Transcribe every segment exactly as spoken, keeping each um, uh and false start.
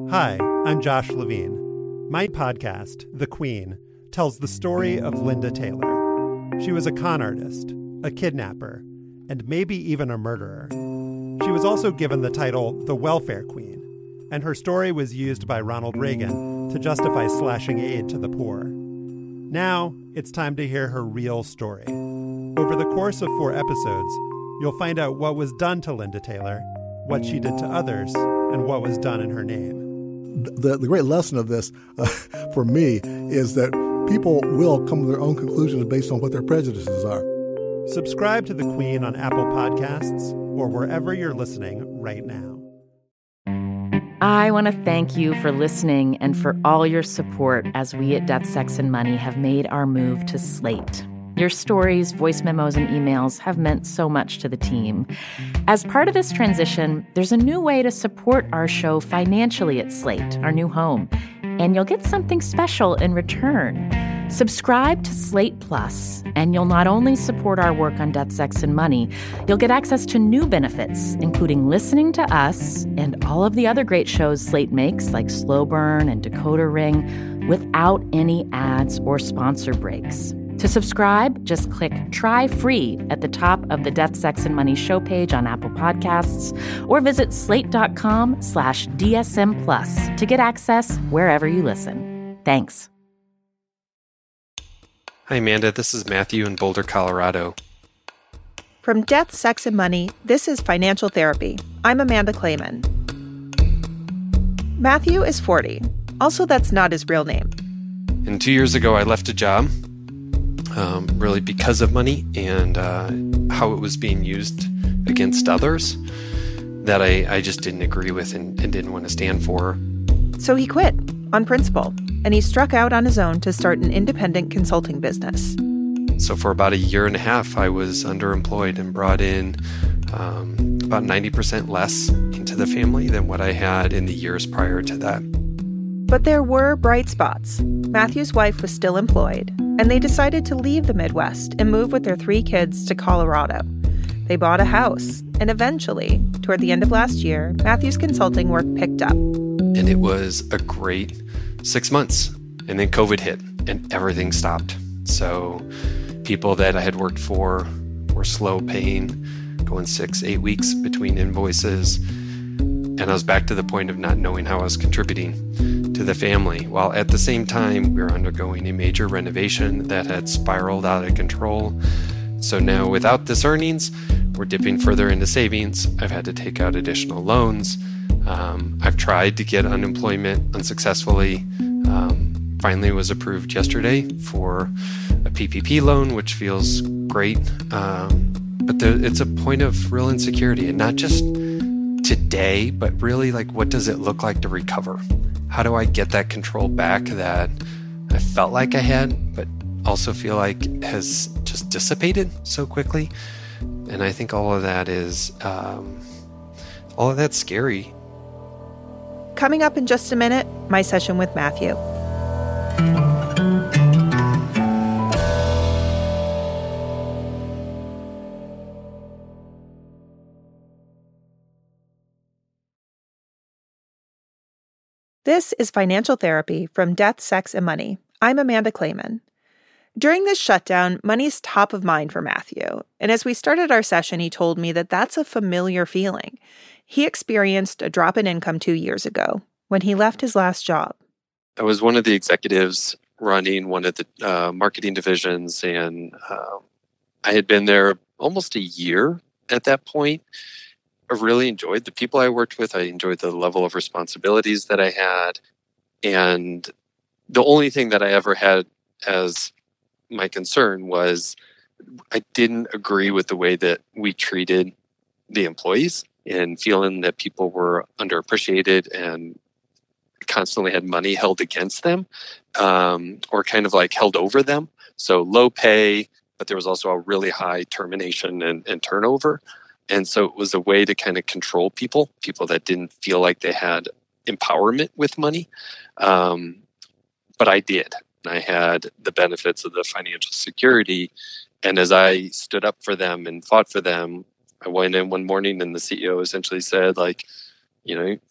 Hi, I'm Josh Levine. My podcast, The Queen, tells the story of Linda Taylor. She was a con artist, a kidnapper, and maybe even a murderer. She was also given the title the Welfare Queen, and her story was used by Ronald Reagan to justify slashing aid to the poor. Now, it's time to hear her real story. Over the course of four episodes, you'll find out what was done to Linda Taylor, what she did to others, and what was done in her name. The, the great lesson of this uh, for me is that people will come to their own conclusions based on what their prejudices are. Subscribe to The Queen on Apple Podcasts or wherever you're listening right now. I want to thank you for listening and for all your support as we at Death, Sex, and Money have made our move to Slate. Your stories, voice memos, and emails have meant so much to the team. As part of this transition, there's a new way to support our show financially at Slate, our new home, and you'll get something special in return. Subscribe to Slate Plus, and you'll not only support our work on Death, Sex, and Money, you'll get access to new benefits, including listening to us and all of the other great shows Slate makes, like Slow Burn and Decoder Ring, without any ads or sponsor breaks. To subscribe, just click Try Free at the top of the Death, Sex, and Money show page on Apple Podcasts, or visit slate.com slash DSM Plus to get access wherever you listen. Thanks. Hi, Amanda. This is Matthew in Boulder, Colorado. From Death, Sex, and Money, this is Financial Therapy. I'm Amanda Clayman. Matthew is forty. Also, that's not his real name. And two years ago, I left a job, um, really because of money and uh, how it was being used against others that I, I just didn't agree with and, and didn't want to stand for. So he quit, on principle, and he struck out on his own to start an independent consulting business. So for about a year and a half, I was underemployed and brought in um, about ninety percent less into the family than what I had in the years prior to that. But there were bright spots. Matthew's wife was still employed, and they decided to leave the Midwest and move with their three kids to Colorado. They bought a house, and eventually, toward the end of last year, Matthew's consulting work picked up. And it was a great six months. And then COVID hit, and everything stopped. So people that I had worked for were slow paying, going six, eight weeks between invoices. And I was back to the point of not knowing how I was contributing to the family, while at the same time, we were undergoing a major renovation that had spiraled out of control. So now without this earnings, we're dipping further into savings. I've had to take out additional loans. Um, I've tried to get unemployment unsuccessfully. Um, finally was approved yesterday for a P P P loan, which feels great. Um, but there, it's a point of real insecurity, and not just today, but really like, what does it look like to recover? How do I get that control back that I felt like I had, but also feel like has just dissipated so quickly? And I think all of that is, um, all of that's scary. Coming up in just a minute, my session with Matthew. This is Financial Therapy from Death, Sex, and Money. I'm Amanda Clayman. During this shutdown, money's top of mind for Matthew. And as we started our session, he told me that that's a familiar feeling. He experienced a drop in income two years ago when he left his last job. I was one of the executives running one of the uh, marketing divisions, and uh, I had been there almost a year at that point. I really enjoyed the people I worked with. I enjoyed the level of responsibilities that I had. And the only thing that I ever had as my concern was I didn't agree with the way that we treated the employees, and feeling that people were underappreciated and constantly had money held against them, um, or kind of like held over them. So low pay, but there was also a really high termination and, and turnover. And so it was a way to kind of control people, people that didn't feel like they had empowerment with money. Um, but I did. I had the benefits of the financial security. And as I stood up for them and fought for them, I went in one morning and the C E O essentially said, like, you know,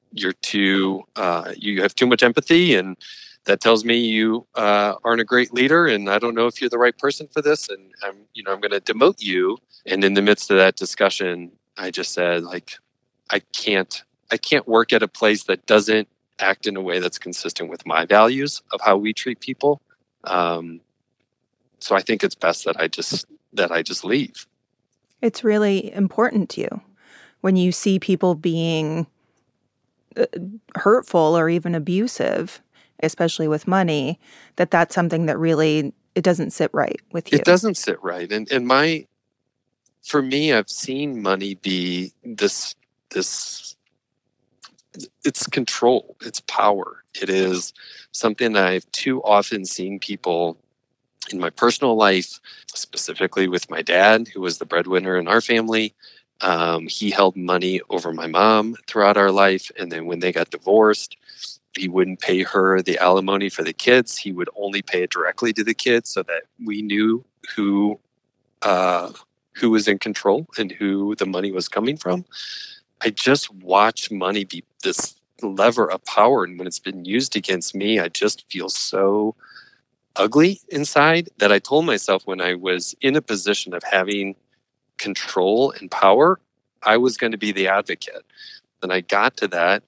you're too, uh, you have too much empathy, and that tells me you uh, aren't a great leader, and I don't know if you're the right person for this, and I'm, you know, I'm going to demote you. And in the midst of that discussion, I just said, like, I can't, I can't work at a place that doesn't act in a way that's consistent with my values of how we treat people. Um, so I think it's best that I just that I just leave. It's really important to you when you see people being uh, hurtful or even abusive, especially with money, that that's something that really, it doesn't sit right with you. It doesn't sit right. And and my, for me, I've seen money be this, this, it's control, it's power. It is something that I've too often seen people in my personal life, specifically with my dad, who was the breadwinner in our family. Um, he held money over my mom throughout our life. And then when they got divorced, he wouldn't pay her the alimony for the kids. He would only pay it directly to the kids so that we knew who uh, who was in control and who the money was coming from. I just watch money be this lever of power. And when it's been used against me, I just feel so ugly inside that I told myself when I was in a position of having control and power, I was going to be the advocate. Then I got to that.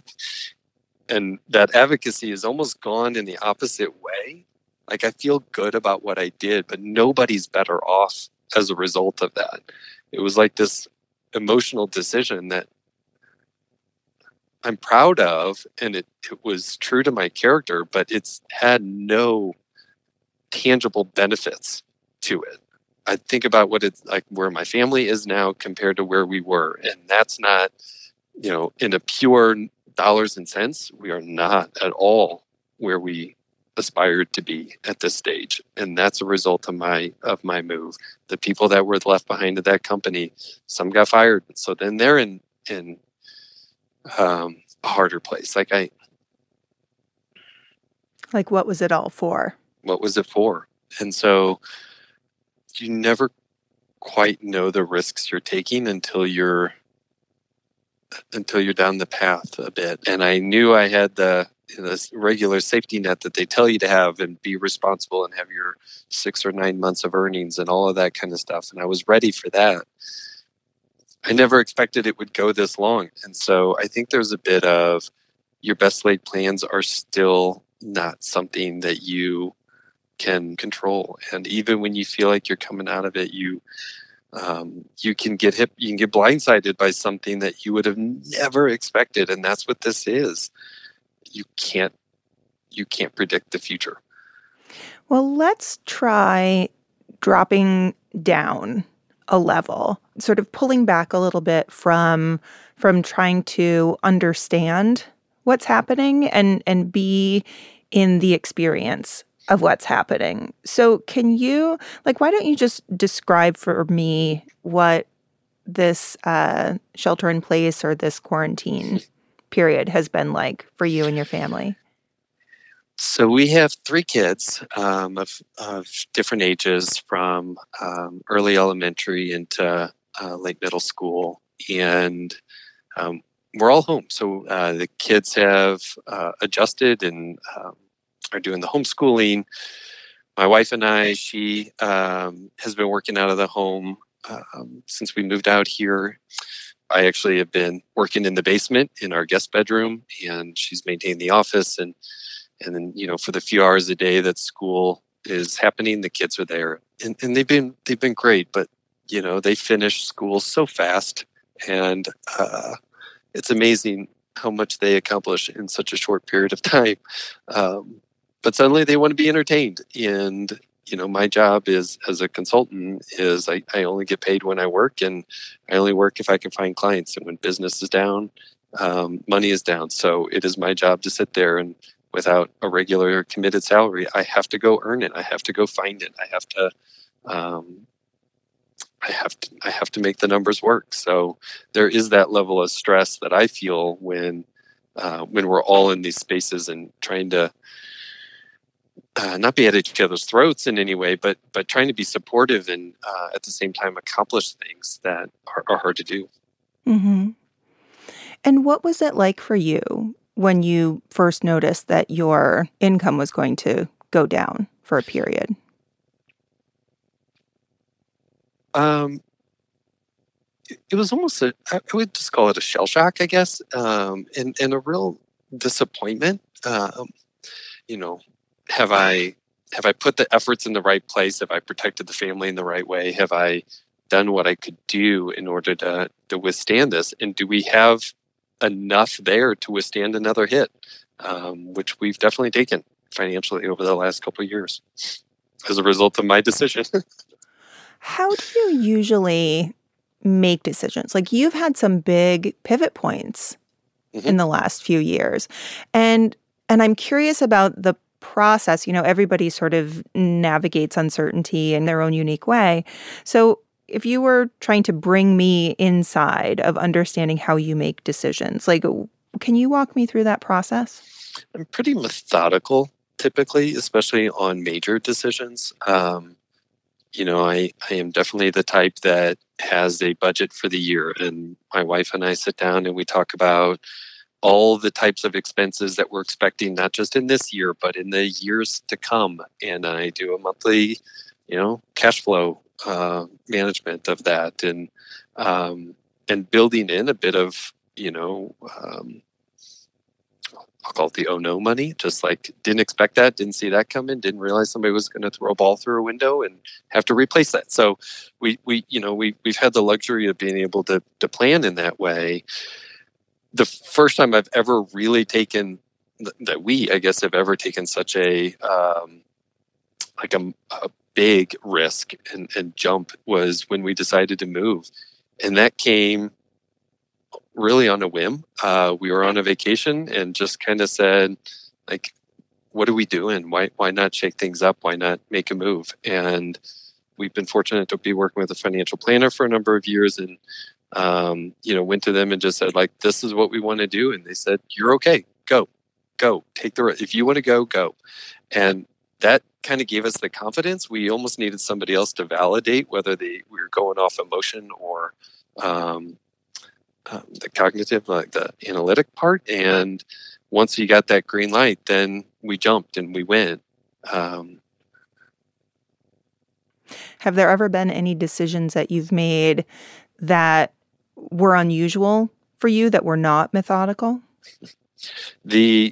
And that advocacy has almost gone in the opposite way. Like, I feel good about what I did, but nobody's better off as a result of that. It was like this emotional decision that I'm proud of, and it, it was true to my character, but it's had no tangible benefits to it. I think about what it's like, where my family is now compared to where we were. And that's not, you know, in a pure dollars and cents, we are not at all where we aspired to be at this stage. And that's a result of my of my move. The people that were left behind at that company, some got fired. So then they're in in um, a harder place. Like I Like, what was it all for? What was it for? And so you never quite know the risks you're taking until you're until you're down the path a bit. And I knew I had the you know, this regular safety net that they tell you to have and be responsible and have your six or nine months of earnings and all of that kind of stuff. And I was ready for that. I never expected it would go this long. And so I think there's a bit of your best laid plans are still not something that you can control. And even when you feel like you're coming out of it, you um, you can get hit, you can get blindsided by something that you would have never expected. And that's what this is. You can't you can't predict the future. Well, let's try dropping down a level, sort of pulling back a little bit from from trying to understand what's happening and and be in the experience of what's happening. So can you, like, why don't you just describe for me what this uh, shelter in place or this quarantine period has been like for you and your family? So we have three kids um, of, of different ages, from um, early elementary into uh, late middle school, and um, we're all home. So uh, the kids have uh, adjusted and um, are doing the homeschooling. My wife and I, she um, has been working out of the home um, since we moved out here. I actually have been working in the basement in our guest bedroom, and she's maintained the office. And and then, you know, for the few hours a day that school is happening, the kids are there, and, and they've been they've been great. But you know, they finish school so fast, and uh, it's amazing how much they accomplish in such a short period of time. Um, but suddenly they want to be entertained. And, you know, my job is as a consultant is I, I only get paid when I work, and I only work if I can find clients. And when business is down, um, money is down. So it is my job to sit there, and without a regular committed salary, I have to go earn it. I have to go find it. I have to, um, I have to, I have to make the numbers work. So there is that level of stress that I feel when, uh, when we're all in these spaces and trying to, uh, not be at each other's throats in any way, but, but trying to be supportive and, uh, at the same time accomplish things that are, are hard to do. Mm-hmm. And what was it like for you when you first noticed that your income was going to go down for a period? Um, it, it was almost a, I would just call it a shell shock, I guess, um, and, and a real disappointment. Um, you know, have I have I put the efforts in the right place? Have I protected the family in the right way? Have I done what I could do in order to to withstand this? And do we have enough there to withstand another hit, um, which we've definitely taken financially over the last couple of years as a result of my decision. How do you usually make decisions? Like, you've had some big pivot points mm-hmm. in the last few years. And and I'm curious about the process. You know, everybody sort of navigates uncertainty in their own unique way. So if you were trying to bring me inside of understanding how you make decisions, like, can you walk me through that process? I'm pretty methodical, typically, especially on major decisions. Um, you know, I, I am definitely the type that has a budget for the year. And my wife and I sit down and we talk about all the types of expenses that we're expecting, not just in this year, but in the years to come. And I do a monthly, you know, cash flow uh, management of that, and um, and building in a bit of, you know, um, I'll call it the oh no money. Just like, didn't expect that, didn't see that coming, didn't realize somebody was going to throw a ball through a window and have to replace that. So we we you know we we've had the luxury of being able to to plan in that way. The first time I've ever really taken that we, I guess, have ever taken such a um, like a, a big risk and, and jump was when we decided to move, and that came really on a whim. Uh, we were on a vacation and just kind of said, like, what are we doing? Why why not shake things up? Why not make a move? And we've been fortunate to be working with a financial planner for a number of years, and um, you know, went to them and just said, like, this is what we want to do. And they said, you're okay. Go, go, take the risk. If you want to go, go. And that kind of gave us the confidence. We almost needed somebody else to validate whether they we were going off emotion or um, um, the cognitive, like the analytic part. And once we got that green light, then we jumped and we went. Um, Have there ever been any decisions that you've made that were unusual for you, that were not methodical? The,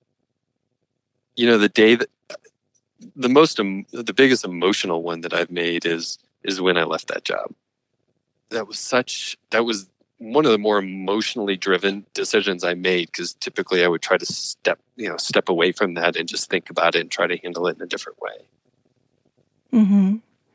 you know, the day that, the most, um, the biggest emotional one that I've made is, is when I left that job. That was such, that was one of the more emotionally driven decisions I made, because typically I would try to step, you know, step away from that and just think about it and try to handle it in a different way. Mm-hmm.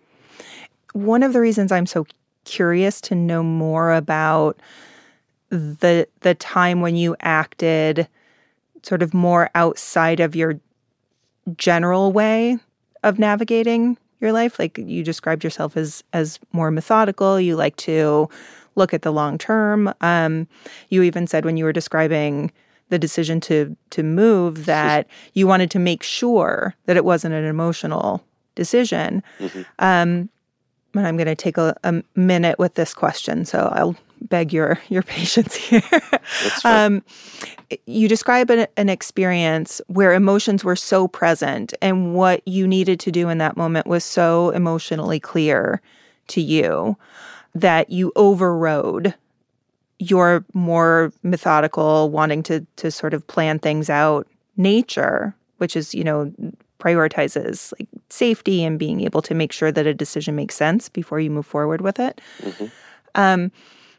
One of the reasons I'm so curious to know more about the the time when you acted sort of more outside of your general way of navigating your life. Like, you described yourself as as more methodical. You like to look at the long term. Um, you even said when you were describing the decision to to move that you wanted to make sure that it wasn't an emotional decision. Mm-hmm. Um, and I'm going to take a, a minute with this question, so I'll beg your your patience here. That's fine. um, you describe an, an experience where emotions were so present, and what you needed to do in that moment was so emotionally clear to you that you overrode your more methodical, wanting to to sort of plan things out nature, which is, you know, prioritizes like safety and being able to make sure that a decision makes sense before you move forward with it. Mm-hmm. Um,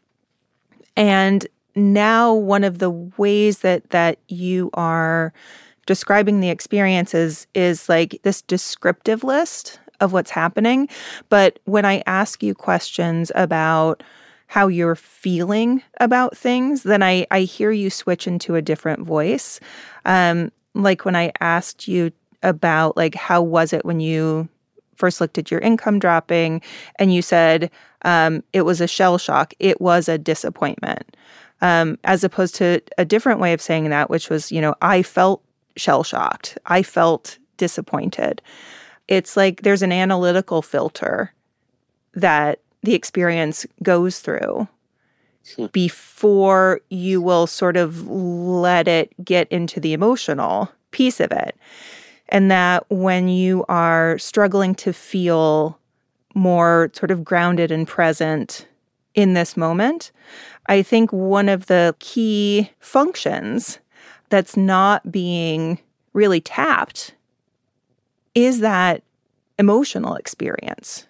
and now one of the ways that that you are describing the experiences is like this descriptive list of what's happening. But when I ask you questions about how you're feeling about things, then I, I hear you switch into a different voice. Um, like when I asked you about, like, how was it when you first looked at your income dropping, and you said um, it was a shell shock, it was a disappointment, um, as opposed to a different way of saying that, which was, you know, I felt shell shocked, I felt disappointed. It's like there's an analytical filter that the experience goes through. Hmm. before you will sort of let it get into the emotional piece of it. And that when you are struggling to feel more sort of grounded and present in this moment, I think one of the key functions that's not being really tapped is that emotional experience.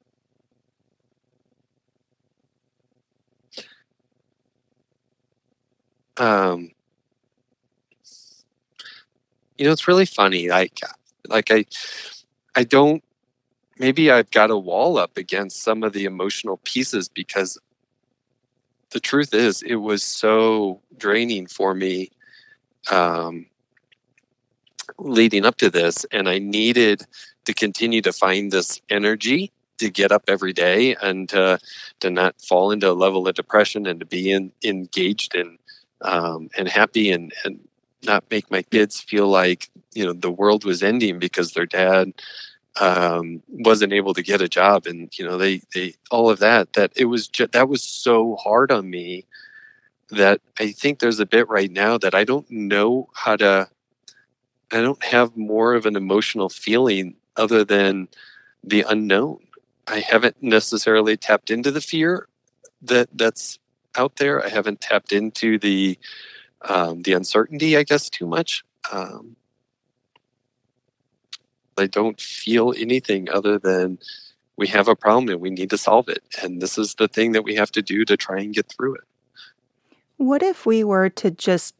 Um, you know, it's really funny. Like, like I, I don't. Maybe I've got a wall up against some of the emotional pieces because the truth is, it was so draining for me um, leading up to this, and I needed to continue to find this energy to get up every day and to to not fall into a level of depression and to be in, engaged and um, and happy and and not make my kids feel like, you know, the world was ending because their dad um, wasn't able to get a job, and you know they they all of that. That it was just, that was so hard on me that I think there's a bit right now that I don't know how to. I don't have more of an emotional feeling other than the unknown. I haven't necessarily tapped into the fear that that's out there. I haven't tapped into the um, the uncertainty, I guess, too much. Um, I don't feel anything other than we have a problem and we need to solve it. And this is the thing that we have to do to try and get through it. What if we were to just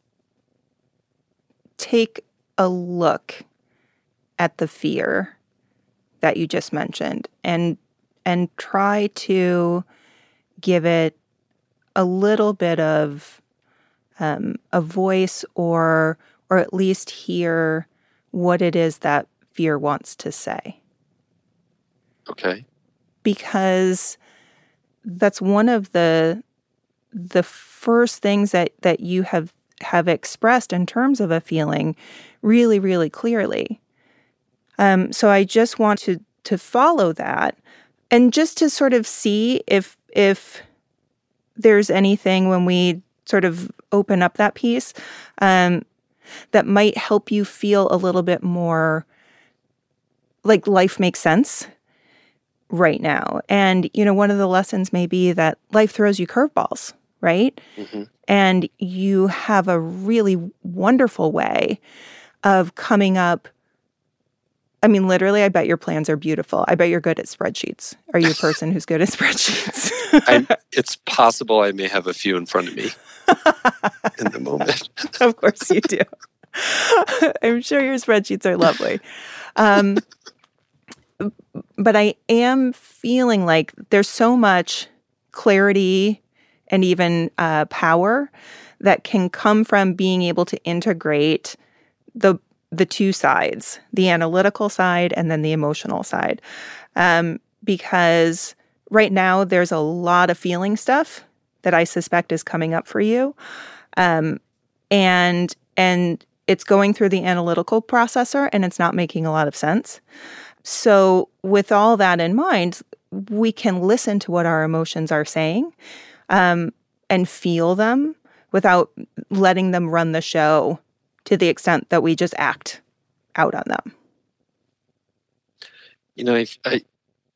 take a look at the fear that you just mentioned and and try to give it a little bit of um, a voice, or or at least hear what it is that fear wants to say. Okay. Because that's one of the the first things that, that you have have expressed in terms of a feeling really, really clearly. Um, so I just want to to follow that and just to sort of see if if there's anything when we sort of open up that piece um, that might help you feel a little bit more like life makes sense right now. And, you know, one of the lessons may be that life throws you curveballs, right? Mm-hmm. And you have a really wonderful way of coming up. I mean, literally, I bet your plans are beautiful. I bet you're good at spreadsheets. Are you a person who's good at spreadsheets? I'm, it's possible I may have a few in front of me in the moment. Of course you do. I'm sure your spreadsheets are lovely. Um, but I am feeling like there's so much clarity and even uh, power that can come from being able to integrate the the two sides, the analytical side and then the emotional side. Um, because right now there's a lot of feeling stuff that I suspect is coming up for you. Um, and and it's going through the analytical processor and it's not making a lot of sense. So with all that in mind, we can listen to what our emotions are saying um, and feel them without letting them run the show to the extent that we just act out on them. You know, I, I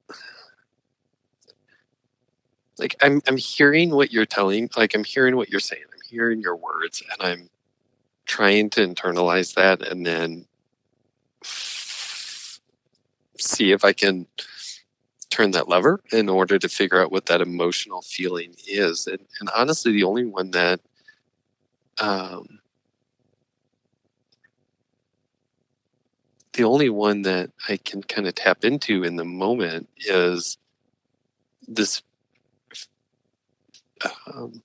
like I'm I'm hearing what you're telling, like I'm hearing what you're saying. I'm hearing your words, and I'm trying to internalize that, and then see if I can turn that lever in order to figure out what that emotional feeling is. And, and honestly, the only one that um, the only one that I can kind of tap into in the moment is this um,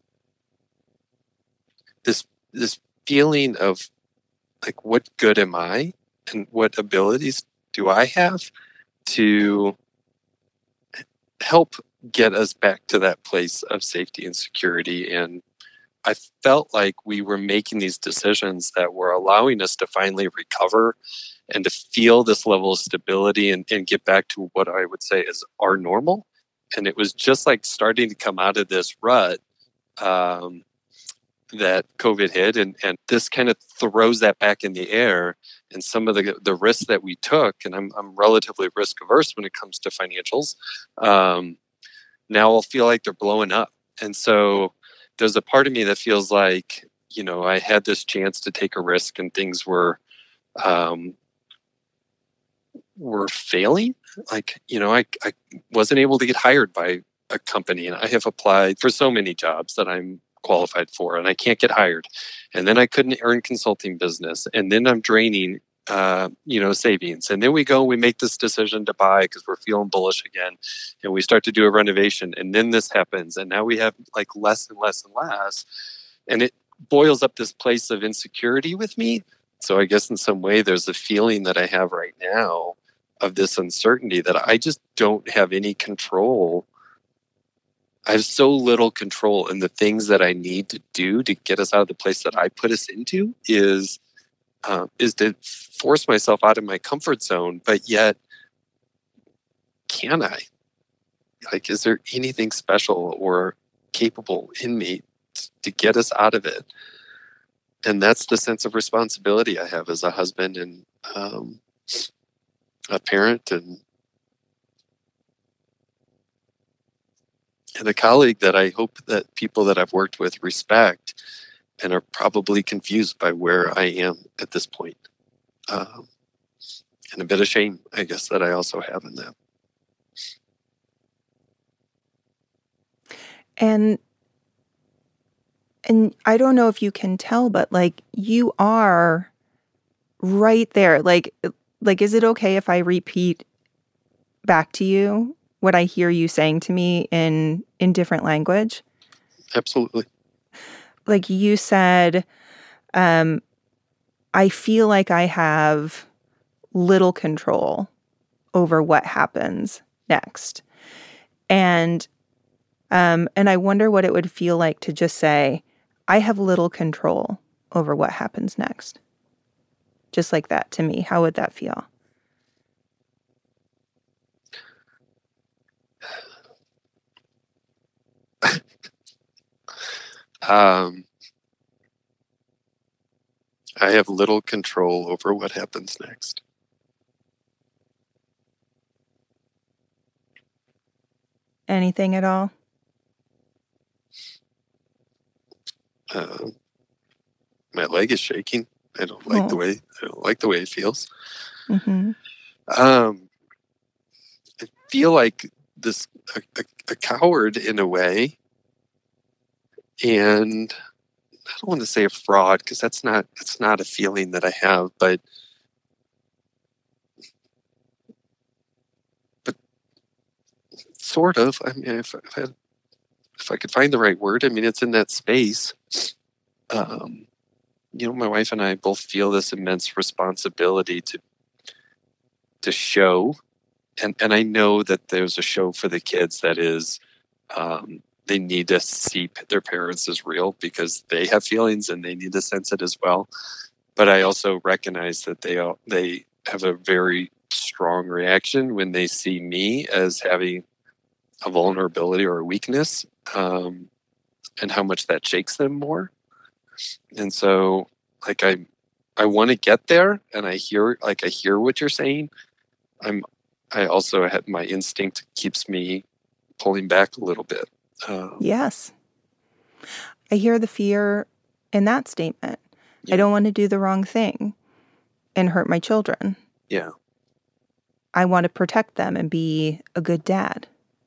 this this feeling of like, what good am I, and what abilities do I have to help get us back to that place of safety and security. And I felt like we were making these decisions that were allowing us to finally recover and to feel this level of stability and, and get back to what I would say is our normal. And it was just like starting to come out of this rut um, that COVID hit, and, and this kind of throws that back in the air. And some of the the risks that we took, and I'm I'm relatively risk averse when it comes to financials. Um, now I'll feel like they're blowing up, and so there's a part of me that feels like, you know, I had this chance to take a risk, and things were um, were failing. Like, you know, I I wasn't able to get hired by a company, and I have applied for so many jobs that I'm qualified for, and I can't get hired. And then I couldn't earn consulting business, and then I'm draining uh you know savings, and then we go and we make this decision to buy because we're feeling bullish again, and we start to do a renovation, and then this happens, and now we have like less and less and less, and it boils up this place of insecurity with me. So I guess in some way there's a feeling that I have right now of this uncertainty that I just don't have any control. I have so little control, and the things that I need to do to get us out of the place that I put us into is uh, is to force myself out of my comfort zone. But yet, can I? Like, is there anything special or capable in me t- to get us out of it? And that's the sense of responsibility I have as a husband and um, a parent and and a colleague that I hope that people that I've worked with respect and are probably confused by where I am at this point. Um, and a bit of shame, I guess, that I also have in that. And and I don't know if you can tell, but like you are right there. Like like is it okay if I repeat back to you what I hear you saying to me in in different language? Absolutely. Like you said, um, I feel like I have little control over what happens next. And um, and I wonder what it would feel like to just say, I have little control over what happens next. Just like that to me. How would that feel? Um, I have little control over what happens next. Anything at all? Uh, my leg is shaking. I don't like Oh. the way I don't like the way it feels. Mm-hmm. Um, I feel like this a, a, a coward in a way, and I don't want to say a fraud because that's not that's not a feeling that I have, but but sort of. I mean, if, if I if I could find the right word, I mean, it's in that space. Um, you know, my wife and I both feel this immense responsibility to to show, and and I know that there's a show for the kids that is. Um, They need to see their parents as real because they have feelings and they need to sense it as well. But I also recognize that they they have a very strong reaction when they see me as having a vulnerability or a weakness, um, and how much that shakes them more. And so, like I, I want to get there, and I hear like I hear what you're saying. I'm. I also have my instinct keeps me pulling back a little bit. Um, Yes. I hear the fear in that statement. Yeah. I don't want to do the wrong thing and hurt my children. Yeah. I want to protect them and be a good dad.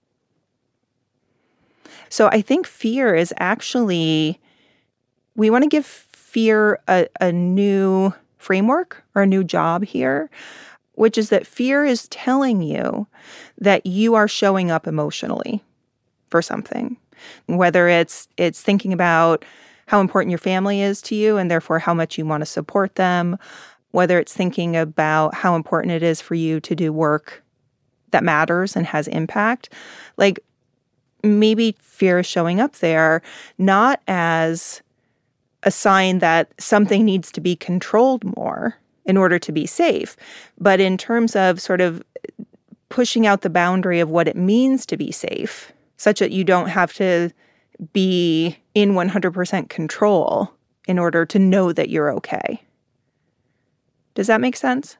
So I think fear is actually, we want to give fear a, a new framework or a new job here, which is that fear is telling you that you are showing up emotionally for something, whether it's it's thinking about how important your family is to you and therefore how much you want to support them, whether it's thinking about how important it is for you to do work that matters and has impact. Like maybe fear is showing up there not as a sign that something needs to be controlled more in order to be safe, but in terms of sort of pushing out the boundary of what it means to be safe, such that you don't have to be in one hundred percent control in order to know that you're okay. Does that make sense?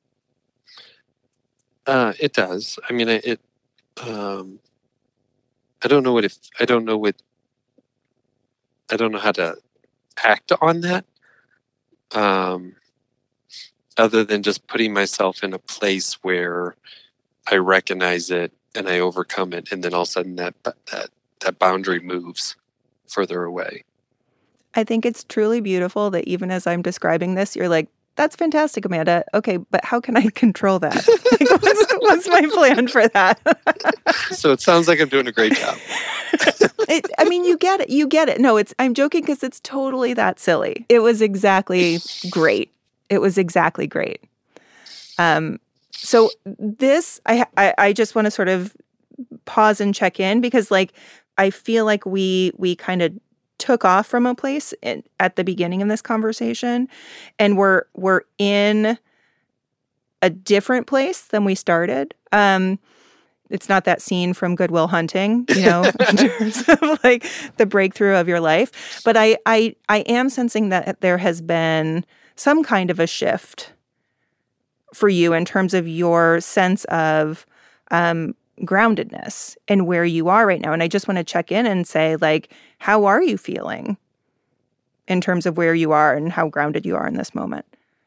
Uh, it does. I mean, it. Um, I don't know what if I don't know what. I don't know how to act on that. Um, other than just putting myself in a place where I recognize it and I overcome it, and then all of a sudden that that that boundary moves further away. I think it's truly beautiful that even as I'm describing this, you're like, that's fantastic, Amanda. Okay, but how can I control that? Like, what's, what's my plan for that? So it sounds like I'm doing a great job. it, I mean, you get it. You get it. No, it's. I'm joking because it's totally that silly. It was exactly great. It was exactly great. Um, so this, I, I, I just want to sort of pause and check in because, like, I feel like we we kind of took off from a place in, at the beginning of this conversation, and we're we're in a different place than we started. Um, it's not that scene from Good Will Hunting, you know, in terms of like the breakthrough of your life. But I I I am sensing that there has been some kind of a shift for you in terms of your sense of um, groundedness and where you are right now. And I just want to check in and say, like, how are you feeling in terms of where you are and how grounded you are in this moment?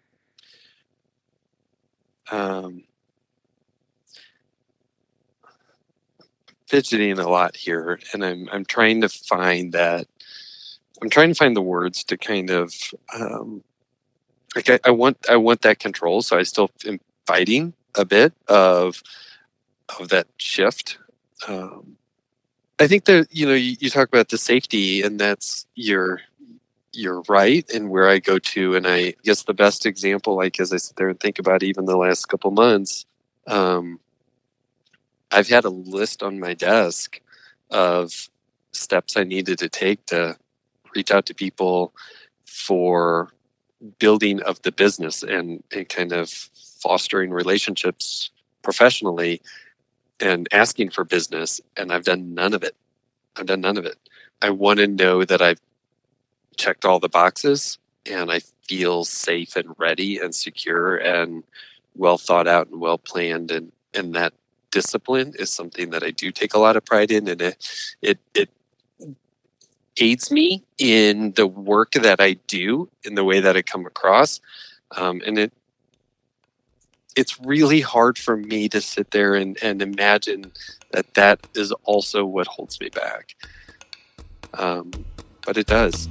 Um, fidgeting a lot here, and I'm I'm trying to find that. I'm trying to find the words to kind of um, like I, I want I want that control, so I still am fighting a bit of of that shift. Um, I think that, you know, you, you talk about the safety, and that's you're you're right, and where I go to, and I guess the best example, like as I sit there and think about even the last couple months, um, I've had a list on my desk of steps I needed to take to reach out to people for building of the business and, and kind of fostering relationships professionally and asking for business. And I've done none of it. I've done none of it. I want to know that I've checked all the boxes and I feel safe and ready and secure and well thought out and well planned. And, and that discipline is something that I do take a lot of pride in. And it, it, it aids me in the work that I do, in the way that I come across. Um, and it, it's really hard for me to sit there and, and imagine that that is also what holds me back. Um, but it does.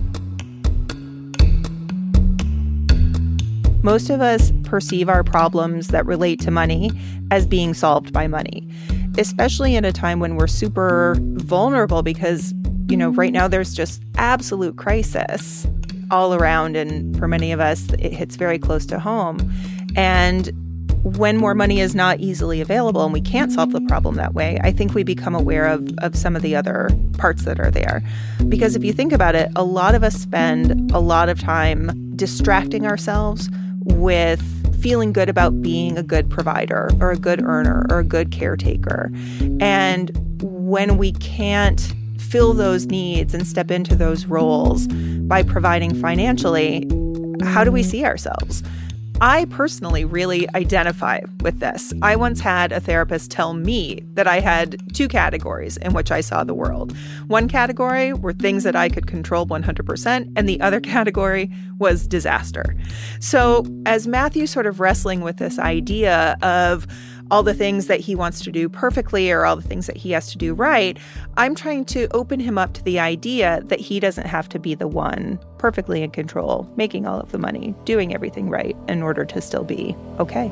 Most of us perceive our problems that relate to money as being solved by money, especially in a time when we're super vulnerable because, you know, right now there's just absolute crisis all around. And for many of us, it hits very close to home. And when more money is not easily available and we can't solve the problem that way, I think we become aware of, of some of the other parts that are there. Because if you think about it, a lot of us spend a lot of time distracting ourselves with feeling good about being a good provider or a good earner or a good caretaker. And when we can't fill those needs and step into those roles by providing financially, how do we see ourselves? I personally really identify with this. I once had a therapist tell me that I had two categories in which I saw the world. One category were things that I could control one hundred percent, and the other category was disaster. So as Matthew's sort of wrestling with this idea of all the things that he wants to do perfectly or all the things that he has to do right, I'm trying to open him up to the idea that he doesn't have to be the one perfectly in control, making all of the money, doing everything right in order to still be okay.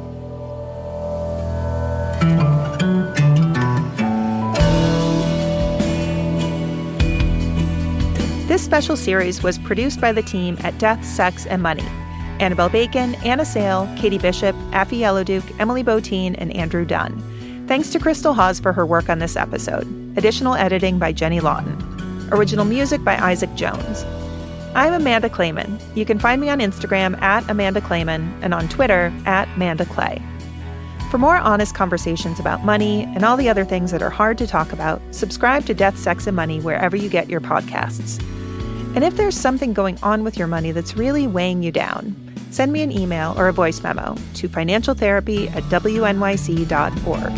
This special series was produced by the team at Death, Sex, and Money. Annabelle Bacon, Anna Sale, Katie Bishop, Affy Yellowduke, Emily Botine, and Andrew Dunn. Thanks to Crystal Hawes for her work on this episode. Additional editing by Jenny Lawton. Original music by Isaac Jones. I'm Amanda Clayman. You can find me on Instagram at Amanda Clayman and on Twitter at Amanda Clay. For more honest conversations about money and all the other things that are hard to talk about, subscribe to Death, Sex, and Money wherever you get your podcasts. And if there's something going on with your money that's really weighing you down, send me an email or a voice memo to financialtherapy at w n y c dot org.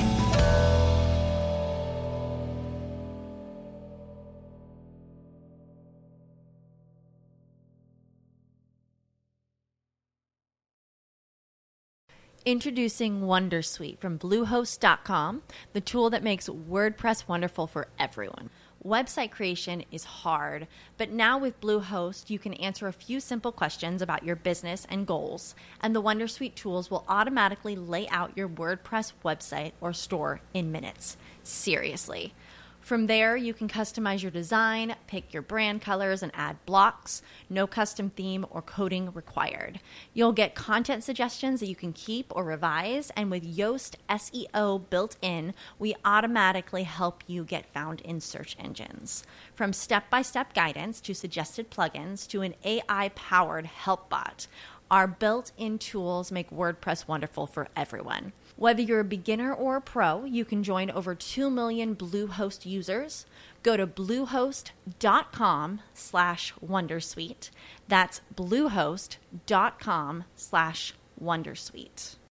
Introducing Wondersuite from Bluehost dot com, the tool that makes WordPress wonderful for everyone. Website creation is hard, but now with Bluehost, you can answer a few simple questions about your business and goals, and the Wondersuite tools will automatically lay out your WordPress website or store in minutes. Seriously. From there, you can customize your design, pick your brand colors, and add blocks. No custom theme or coding required. You'll get content suggestions that you can keep or revise, and with Yoast S E O built in, we automatically help you get found in search engines. From step-by-step guidance to suggested plugins to an A I-powered help bot, our built-in tools make WordPress wonderful for everyone. Whether you're a beginner or a pro, you can join over two million Bluehost users. Go to bluehost.com slash Wondersuite. That's bluehost.com slash Wondersuite.